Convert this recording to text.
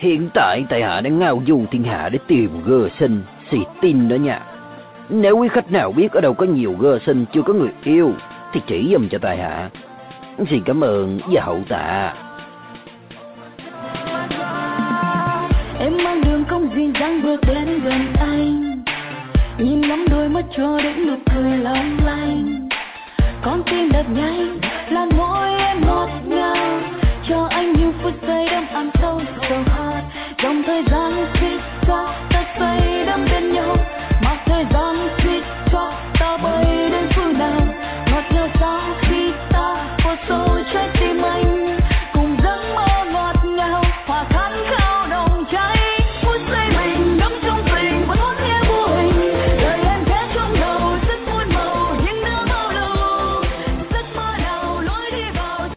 Hiện tại tại hạ đang ngao du thiên hạ để tìm gơ sinh, xì tin đó nha. Nếu quý khách nào biết ở đâu có nhiều gơ sinh chưa có người yêu thì chỉ giùm cho tại hạ. Xin cảm ơn và hậu tạ. Em mang đường cong duyên dáng bước đến gần anh, nhìn ngắm đôi mắt cho đến nụ cười long lanh. Con tim đập nhanh, làn môi em ngọt ngào, cho anh những phút giây đắm ấm sâu sâu.